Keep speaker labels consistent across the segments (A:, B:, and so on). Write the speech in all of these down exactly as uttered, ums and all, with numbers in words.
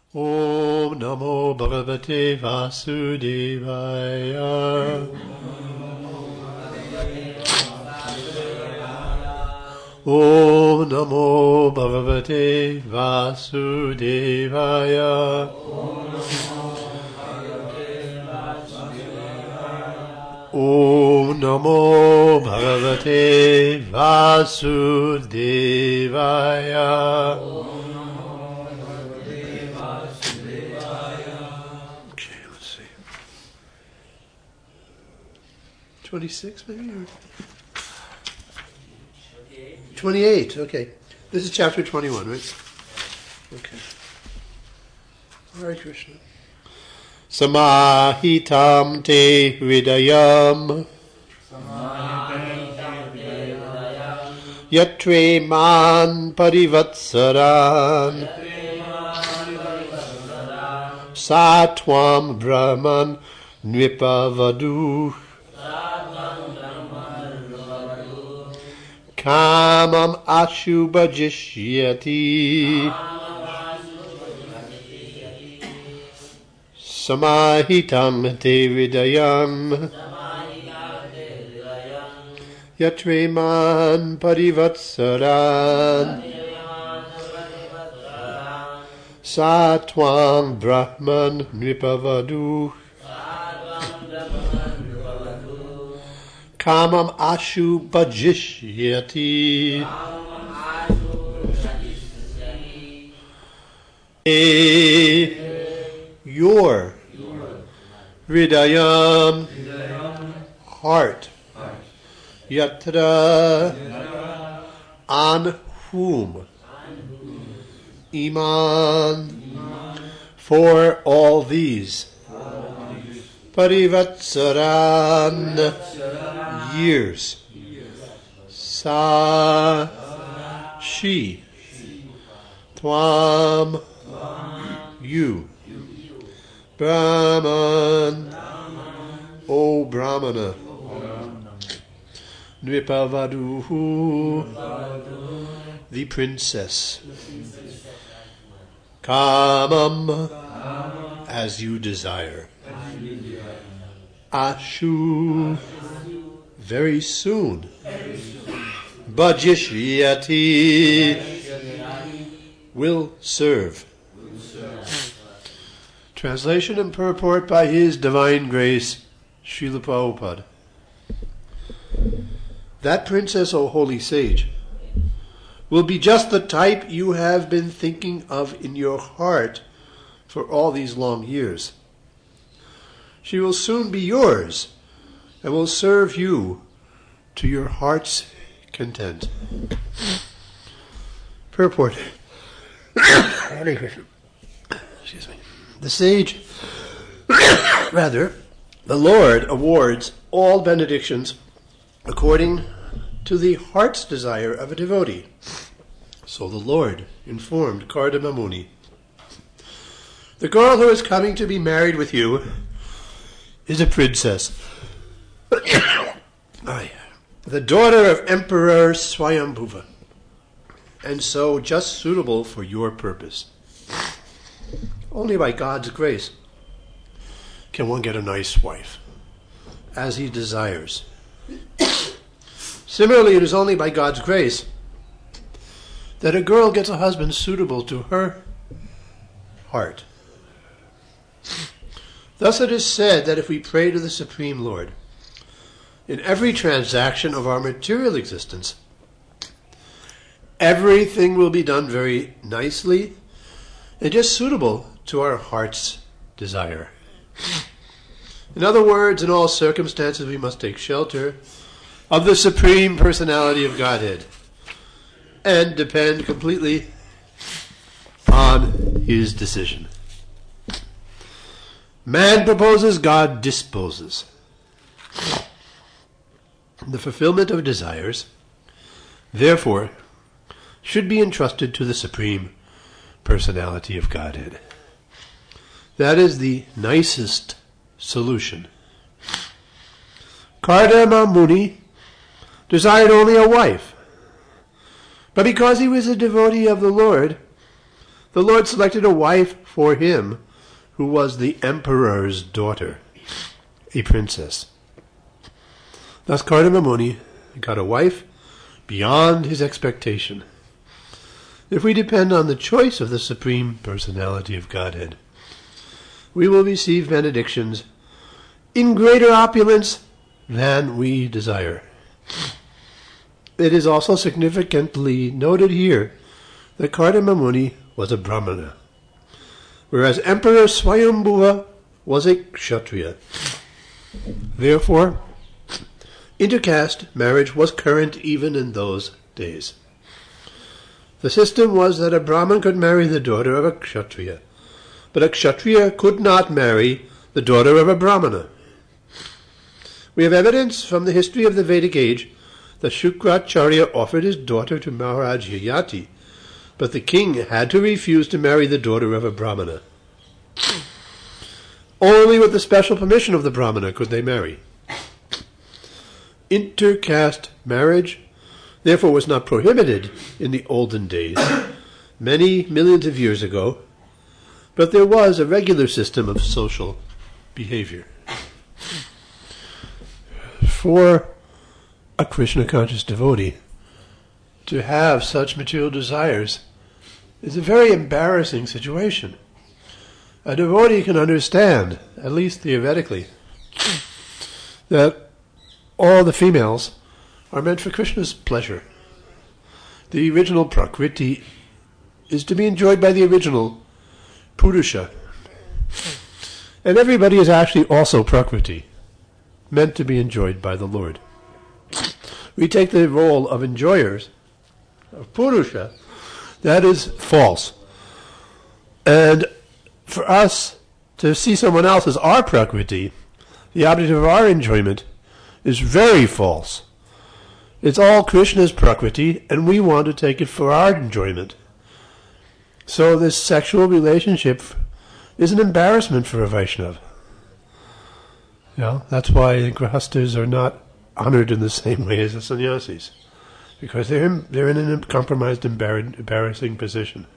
A: Om Namo Bhagavate Vasudevaya. Om Namo Bhagavate Vasudevaya. Om Namo Bhagavate Vasudevaya. Okay, let's see. twenty-six maybe? Or twenty-eight, okay. This is chapter twenty-one, right? Okay. Hare Krishna. Samahitam te hridayam yatre man parivatsaran satvam brahman nvipavadu kamam ashubhajishyati Samahitam te hridayam yatre man parivatsaran satvam brahman nripavadu kamam ashu bhajishyati your hridayam heart yatra on whom iman for all these parivatsaran years sa she tvam you Brahman, O Brahmana, Nripavaduhu, the princess, Kamam, as you desire, Ashu, very soon, Bhajishyati, will serve. Translation and purport by His Divine Grace, Srila Prabhupada. That princess, O holy sage, will be just the type you have been thinking of in your heart for all these long years. She will soon be yours and will serve you to your heart's content. Purport. Excuse me. The sage, rather, the Lord awards all benedictions according to the heart's desire of a devotee. So the Lord informed Kardama Muni, the girl who is coming to be married with you is a princess, the daughter of Emperor Swayambhuva, and so just suitable for your purpose. Only by God's grace can one get a nice wife, as he desires. Similarly, it is only by God's grace that a girl gets a husband suitable to her heart. Thus it is said that if we pray to the Supreme Lord in every transaction of our material existence, everything will be done very nicely and just suitable to our heart's desire. In other words, in all circumstances we must take shelter of the Supreme Personality of Godhead and depend completely on His decision. Man proposes, God disposes. The fulfillment of desires, therefore, should be entrusted to the Supreme Personality of Godhead. That is the nicest solution. Kardama Muni desired only a wife, but because he was a devotee of the Lord, the Lord selected a wife for him who was the emperor's daughter, a princess. Thus Kardama Muni got a wife beyond his expectation. If we depend on the choice of the Supreme Personality of Godhead, we will receive benedictions in greater opulence than we desire. It is also significantly noted here that Kardama Muni was a Brahmana, whereas Emperor Swayambhuva was a Kshatriya. Therefore, intercaste marriage was current even in those days. The system was that a Brahmin could marry the daughter of a Kshatriya, but a Kshatriya could not marry the daughter of a Brahmana. We have evidence from the history of the Vedic age that Shukracharya offered his daughter to Maharaj Yayati, but the king had to refuse to marry the daughter of a Brahmana. Only with the special permission of the Brahmana could they marry. Intercaste marriage, therefore, was not prohibited in the olden days, many millions of years ago, but there was a regular system of social behavior. For a Krishna-conscious devotee to have such material desires is a very embarrassing situation. A devotee can understand, at least theoretically, that all the females are meant for Krishna's pleasure. The original Prakriti is to be enjoyed by the original Purusha. And everybody is actually also Prakriti, meant to be enjoyed by the Lord. We take the role of enjoyers of Purusha. That is false. And for us to see someone else as our Prakriti, the object of our enjoyment, is very false. It's all Krishna's Prakriti, and we want to take it for our enjoyment. So this sexual relationship is an embarrassment for a Vaishnava. You know, that's why the Grihasthas are not honored in the same way as the sannyasis, because they're in, they're in a compromised, embar- embarrassing position.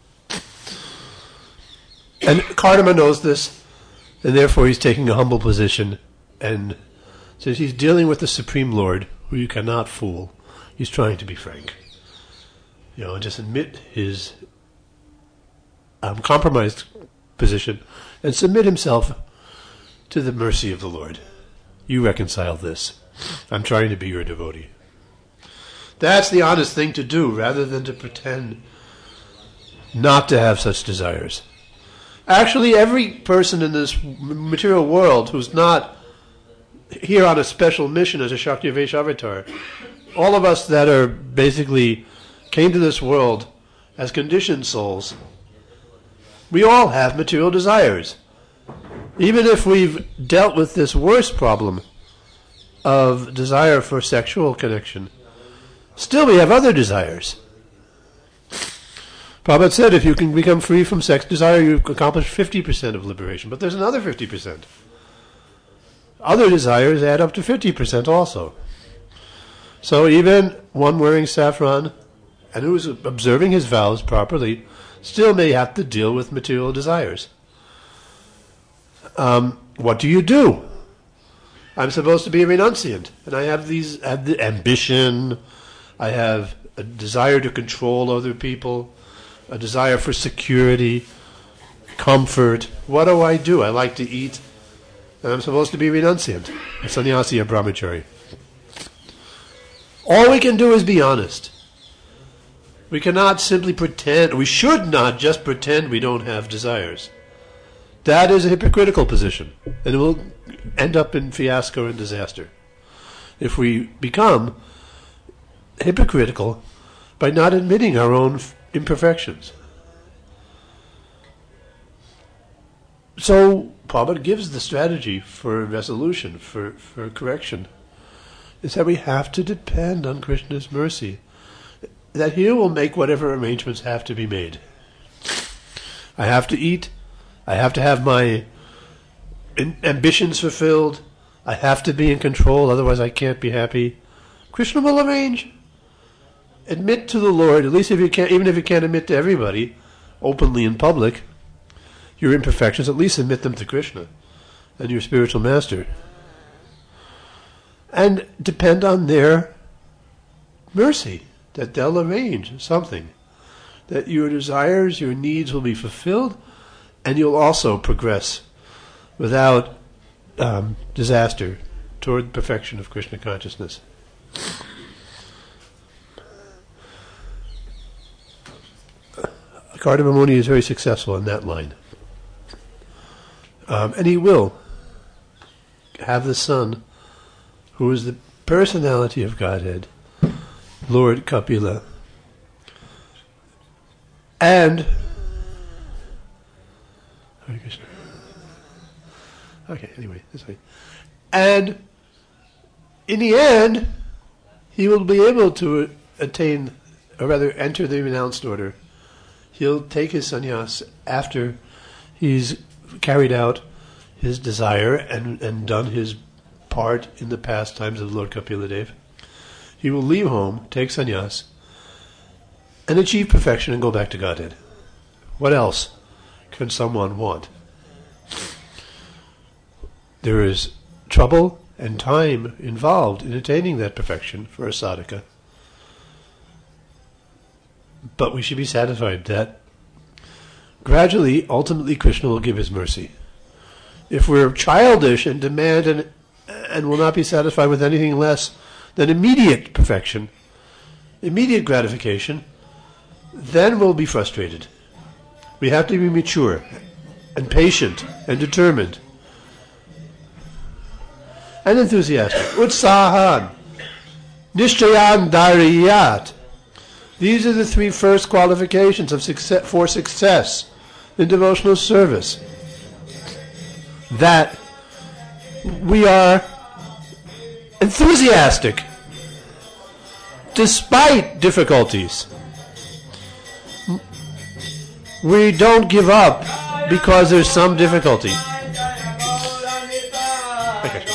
A: And Kardama knows this, and therefore he's taking a humble position, and since he's dealing with the Supreme Lord, who you cannot fool, he's trying to be frank. You know, and just admit his um, compromised position and submit himself to the mercy of the Lord. You reconcile this. I'm trying to be your devotee. That's the honest thing to do, rather than to pretend not to have such desires. Actually, every person in this material world who's not here on a special mission as a Shakti-Vesh avatar, all of us that are basically came to this world as conditioned souls, we all have material desires. Even if we've dealt with this worst problem of desire for sexual connection, still we have other desires. Prabhupada said if you can become free from sex desire, you've accomplished fifty percent of liberation. But there's another fifty percent. Other desires add up to fifty percent also. So even one wearing saffron and who's observing his vows properly still may have to deal with material desires. Um, what do you do? I'm supposed to be a renunciant, and I have these I have the ambition, I have a desire to control other people, a desire for security, comfort. What do I do? I like to eat, and I'm supposed to be renunciant, a sannyasi, a brahmachari. All we can do is be honest. We cannot simply pretend, we should not just pretend we don't have desires. That is a hypocritical position, and it will end up in fiasco and disaster if we become hypocritical by not admitting our own imperfections. So Prabhupada gives the strategy for resolution, for, for correction, is that we have to depend on Krishna's mercy. That he will make whatever arrangements have to be made. I have to eat, I have to have my in- ambitions fulfilled, I have to be in control, otherwise I can't be happy. Krishna will arrange. Admit to the Lord, at least if you can't, even if you can't admit to everybody, openly in public your imperfections, at least admit them to Krishna and your spiritual master. And depend on their mercy, that they'll arrange something, that your desires, your needs will be fulfilled, and you'll also progress without um, disaster toward perfection of Krishna consciousness. Kardama Muni is very successful in that line. Um, and he will have the son who is the personality of Godhead, Lord Kapila. And Hare Krishna. Okay, anyway, this way. And in the end, he will be able to attain, or rather enter the renounced order. He'll take his sannyas after he's carried out his desire and, and done his part in the pastimes of Lord Kapila Dev. He will leave home, take sannyas, and achieve perfection and go back to Godhead. What else can someone want? There is trouble and time involved in attaining that perfection for a sadhaka. But we should be satisfied that gradually, ultimately, Krishna will give his mercy. If we're childish and demand and, and will not be satisfied with anything less than immediate perfection, immediate gratification, then we'll be frustrated. We have to be mature and patient and determined and enthusiastic. Utsahan, Nishchayan Dhariyat. These are the three first qualifications of success, for success in devotional service. That we are enthusiastic despite difficulties. We don't give up because there's some difficulty. Okay,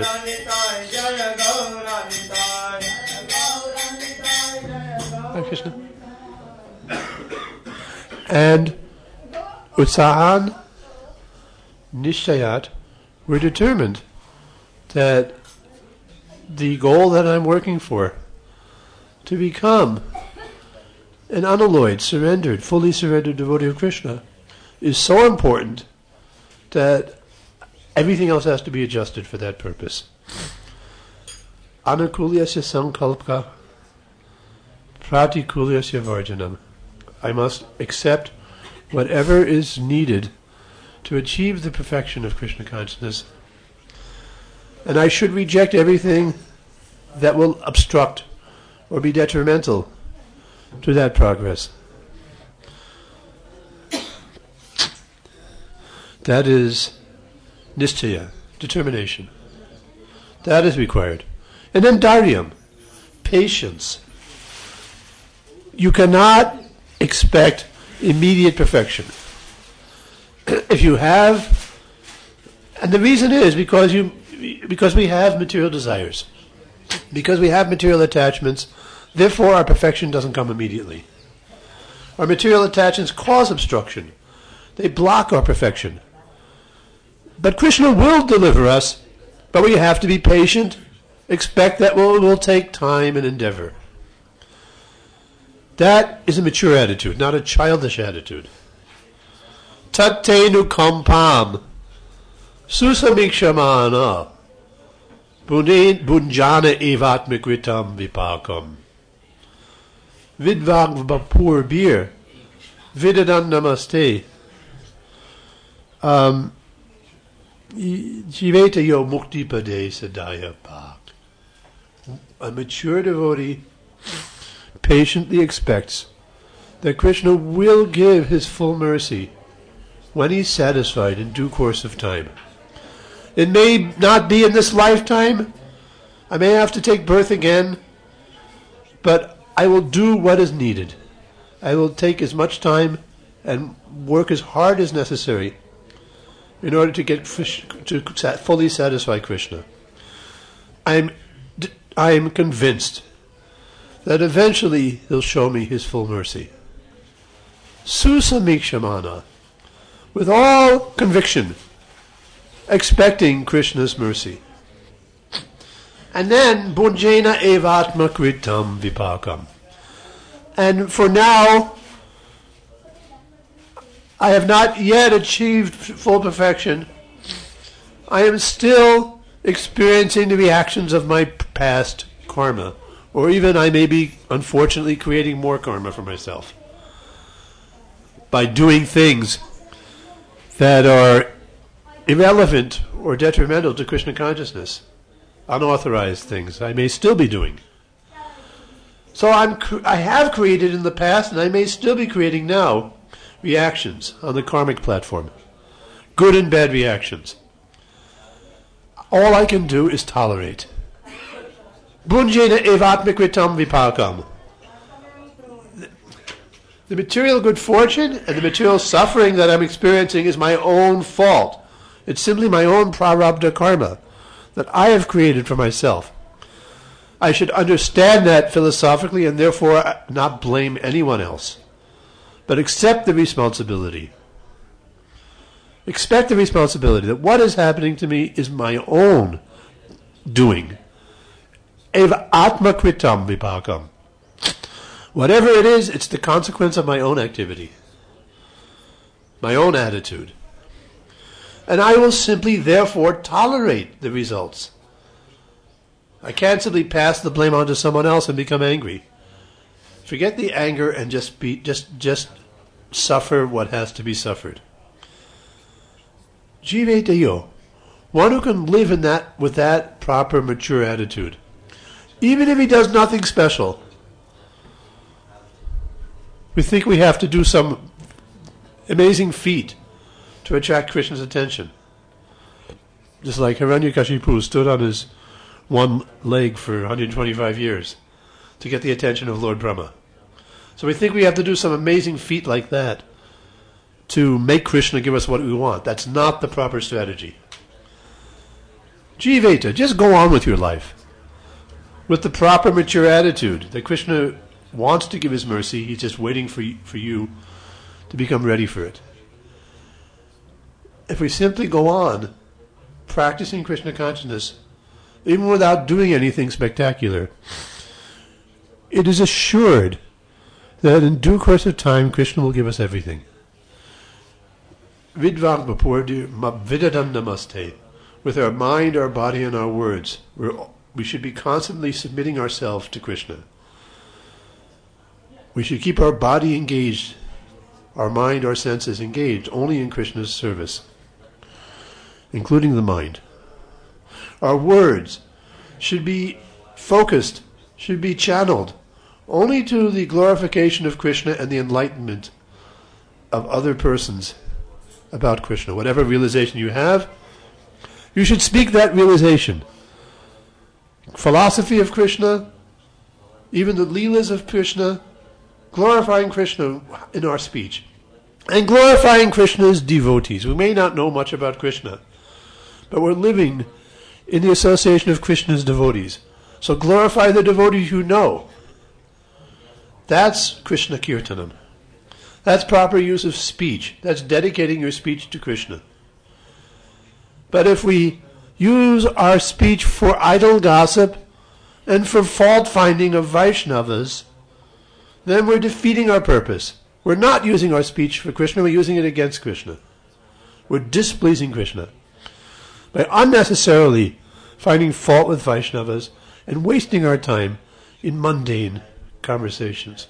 A: Hare Krishna. And Utsahan Nishchayat, we're determined that the goal that I'm working for, to become an unalloyed, surrendered, fully surrendered devotee of Krishna, is so important that everything else has to be adjusted for that purpose. Anukulyasya sankalpka pratikulyasya varjanam. I must accept whatever is needed to achieve the perfection of Krishna consciousness, and I should reject everything that will obstruct or be detrimental to that progress. That is nishchaya, determination. That is required. And then dharyam, patience. You cannot expect immediate perfection. If you have, and the reason is because you, because we have material desires, because we have material attachments, therefore our perfection doesn't come immediately. Our material attachments cause obstruction. They block our perfection. But Krishna will deliver us, but we have to be patient, expect that it will, will take time and endeavor. That is a mature attitude, not a childish attitude. Tattenu kampam susamikshamana bunjana evatmikritam vipakam vidvag vapur bir vidadan namaste um, jiveta yo mukti pade sadaya pak. A mature devotee patiently expects that Krishna will give his full mercy when he's satisfied in due course of time. It may not be in this lifetime. I may have to take birth again, but I will do what is needed. I will take as much time and work as hard as necessary in order to get to fully satisfy Krishna. I'm I'm convinced that eventually he'll show me his full mercy. susamikshamana, with all conviction, expecting Krishna's mercy. And then, bhunjena evatma kritam vipakam. And for now, I have not yet achieved full perfection. I am still experiencing the reactions of my past karma. Or even I may be, unfortunately, creating more karma for myself by doing things that are irrelevant or detrimental to Krishna consciousness. Unauthorized things I may still be doing. So I'm, I have created in the past, and I may still be creating now, reactions on the karmic platform. Good and bad reactions. All I can do is tolerate. Bhunjena evatmikritam vipakam. The material good fortune and the material suffering that I'm experiencing is my own fault. It's simply my own prarabdha karma that I have created for myself. I should understand that philosophically and therefore not blame anyone else, but accept the responsibility. Expect the responsibility that what is happening to me is my own doing. Eva atma kritam vipakam. Whatever it is, it's the consequence of my own activity, my own attitude. And I will simply, therefore, tolerate the results. I can't simply pass the blame on to someone else and become angry. Forget the anger and just be just just suffer what has to be suffered. Jivetayo, one who can live in that with that proper, mature attitude, even if he does nothing special. We think we have to do some amazing feat to attract Krishna's attention. Just like Hiranyakashipu stood on his one leg for one hundred twenty-five years to get the attention of Lord Brahma. So we think we have to do some amazing feat like that to make Krishna give us what we want. That's not the proper strategy. Jiveta, just go on with your life with the proper mature attitude that Krishna wants to give his mercy. He's just waiting for you, for you to become ready for it. If we simply go on practicing Krishna consciousness, even without doing anything spectacular, it is assured that in due course of time, Krishna will give us everything. Vidvangmapurdi mabvidadan namaste. With our mind, our body, and our words, we're, we should be constantly submitting ourselves to Krishna. We should keep our body engaged, our mind, our senses engaged only in Krishna's service, including the mind. Our words should be focused, should be channeled only to the glorification of Krishna and the enlightenment of other persons about Krishna. Whatever realization you have, you should speak that realization. Philosophy of Krishna, even the Leelas of Krishna, glorifying Krishna in our speech. And glorifying Krishna's devotees. We may not know much about Krishna, but we're living in the association of Krishna's devotees. So glorify the devotees you know. That's Krishna Kirtanam. That's proper use of speech. That's dedicating your speech to Krishna. But if we use our speech for idle gossip and for fault-finding of Vaishnavas, then we're defeating our purpose. We're not using our speech for Krishna, we're using it against Krishna. We're displeasing Krishna by unnecessarily finding fault with Vaishnavas and wasting our time in mundane conversations.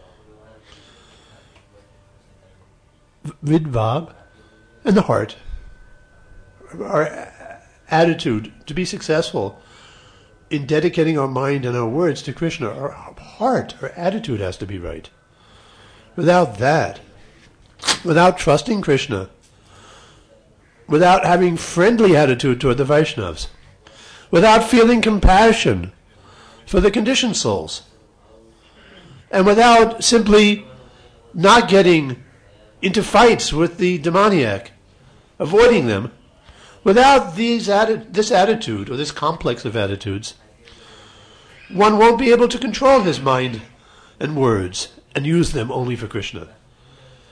A: Vidvag and the heart, our attitude to be successful in dedicating our mind and our words to Krishna, our heart, our attitude has to be right. Without that, without trusting Krishna, without having friendly attitude toward the Vaishnavas, without feeling compassion for the conditioned souls, and without simply not getting into fights with the demoniac, avoiding them, without these atti- this attitude, or this complex of attitudes, one won't be able to control his mind and words and use them only for Krishna.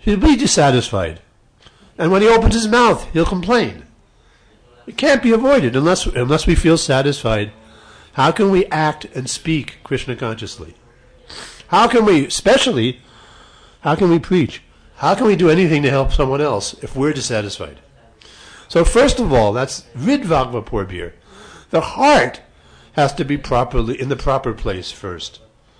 A: he'll be dissatisfied. And when he opens his mouth, he'll complain. It can't be avoided unless unless we feel satisfied. How can we act and speak Krishna consciously? How can we, especially, how can we preach? How can we do anything to help someone else if we're dissatisfied? So first of all, that's Vidvagva Purbir. The heart has to be properly in the proper place first.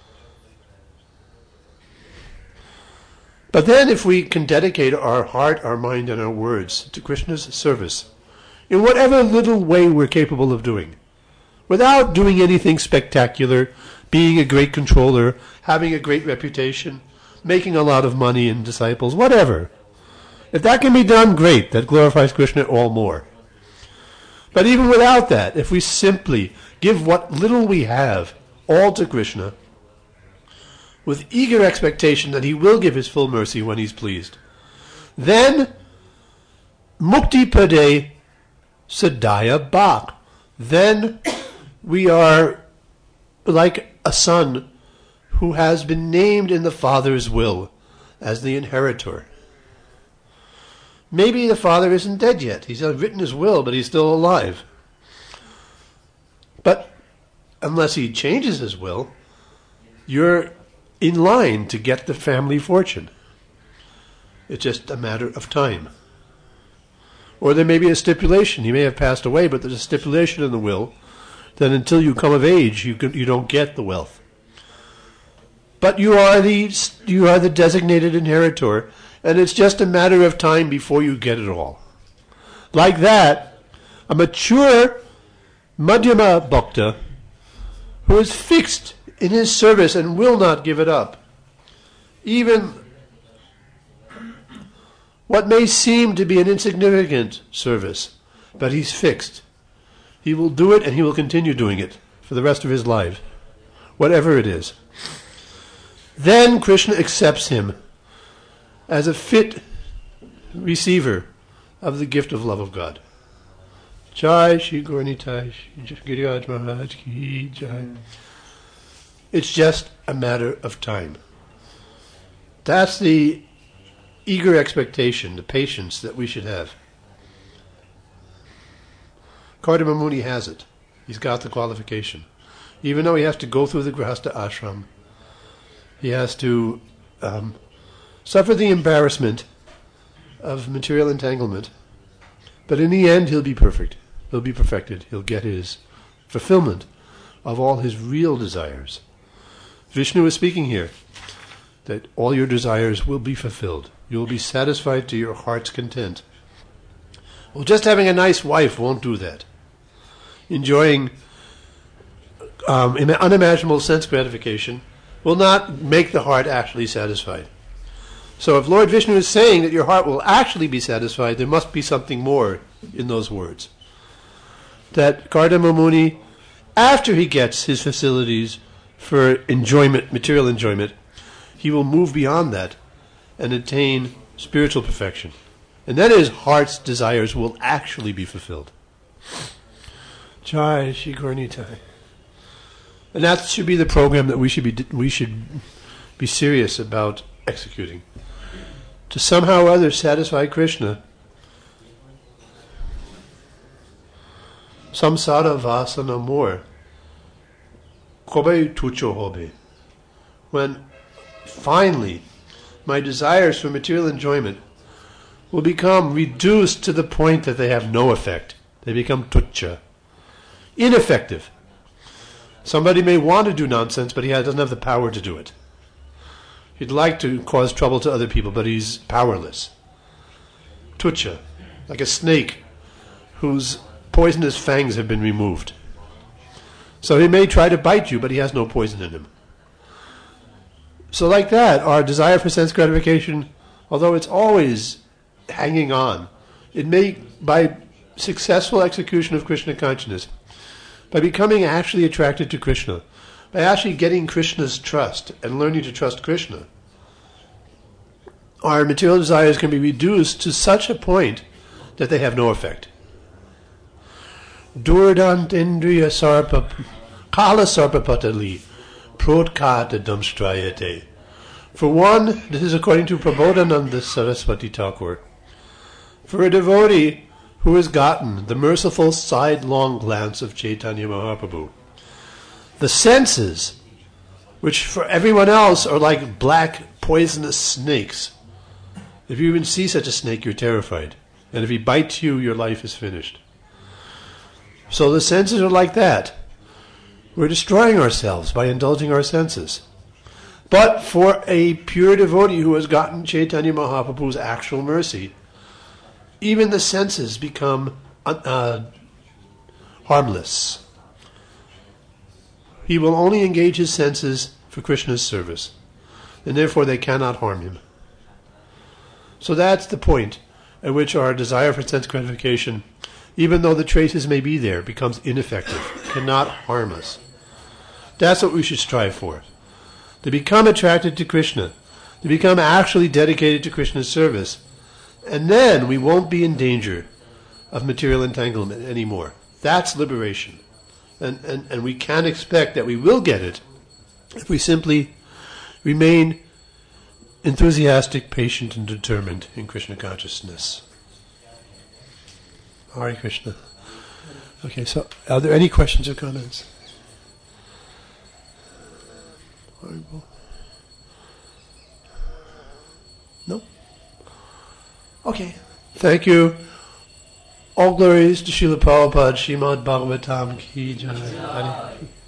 A: But then if we can dedicate our heart, our mind, and our words to Krishna's service, in whatever little way we're capable of doing, without doing anything spectacular, being a great controller, having a great reputation, making a lot of money and disciples, whatever. If that can be done, great. That glorifies Krishna all more. But even without that, if we simply give what little we have all to Krishna, with eager expectation that he will give his full mercy when he's pleased, then Mukti Pade Sadaya Bhak. Then we are like a son who has been named in the Father's will as the inheritor. Maybe the father isn't dead yet. He's written his will, but he's still alive. But unless he changes his will, you're in line to get the family fortune. It's just a matter of time. Or there may be a stipulation. He may have passed away, but there's a stipulation in the will that until you come of age, you can, you don't get the wealth. But you are the you are the designated inheritor, and it's just a matter of time before you get it all. Like that, a mature Madhyama Bhakta who is fixed in his service and will not give it up, even what may seem to be an insignificant service, but he's fixed. He will do it and he will continue doing it for the rest of his life, whatever it is. Then Krishna accepts him as a fit receiver of the gift of love of God. Jai Shri Gauranitai Shri Giriraj Maharaj Ki Jai. It's just a matter of time. That's the eager expectation, the patience that we should have. Kardama Muni has it. He's got the qualification. Even though he has to go through the Grihastha ashram, he has to um, suffer the embarrassment of material entanglement, but in the end he'll be perfect. He'll be perfected. He'll get his fulfillment of all his real desires. Vishnu is speaking here that all your desires will be fulfilled. You will be satisfied to your heart's content. Well, just having a nice wife won't do that. Enjoying um, unimaginable sense gratification will not make the heart actually satisfied. So if Lord Vishnu is saying that your heart will actually be satisfied, there must be something more in those words. That Kardama Muni, after he gets his facilities for enjoyment, material enjoyment, he will move beyond that and attain spiritual perfection. And then his heart's desires will actually be fulfilled. Jai Shri Gauranitai. And that should be the program that we should be we should be serious about executing. To somehow or other satisfy Krishna. Samsara vasana more. Kobe tucho hobe. When finally my desires for material enjoyment will become reduced to the point that they have no effect. They become tucha. Ineffective. Somebody may want to do nonsense, but he doesn't have the power to do it. He'd like to cause trouble to other people, but he's powerless. Tucha, like a snake whose poisonous fangs have been removed. So he may try to bite you, but he has no poison in him. So like that, our desire for sense gratification, although it's always hanging on, it may, by successful execution of Krishna consciousness, by becoming actually attracted to Krishna, by actually getting Krishna's trust and learning to trust Krishna, our material desires can be reduced to such a point that they have no effect. Durdant indriya sarpa kala sarpa patali protkata damstrayate For one, this is according to Prabodhananda Saraswati Thakur. For a devotee who has gotten the merciful sidelong glance of Chaitanya Mahaprabhu, the senses, which for everyone else are like black poisonous snakes. If you even see such a snake, you're terrified. And if he bites you, your life is finished. So the senses are like that. We're destroying ourselves by indulging our senses. But for a pure devotee who has gotten Chaitanya Mahaprabhu's actual mercy, even the senses become uh, harmless. He will only engage his senses for Krishna's service, and therefore they cannot harm him. So that's the point at which our desire for sense gratification, even though the traces may be there, becomes ineffective, cannot harm us. That's what we should strive for. To become attracted to Krishna, to become actually dedicated to Krishna's service, and then we won't be in danger of material entanglement anymore. That's liberation. And, and, and we can't expect that we will get it if we simply remain enthusiastic, patient, and determined in Krishna consciousness. Hare Krishna. Okay, so are there any questions or comments? Horrible. No? Okay. Thank you. All glories to Srila Prabhupada, Srimad Bhagavatam Ki Jai.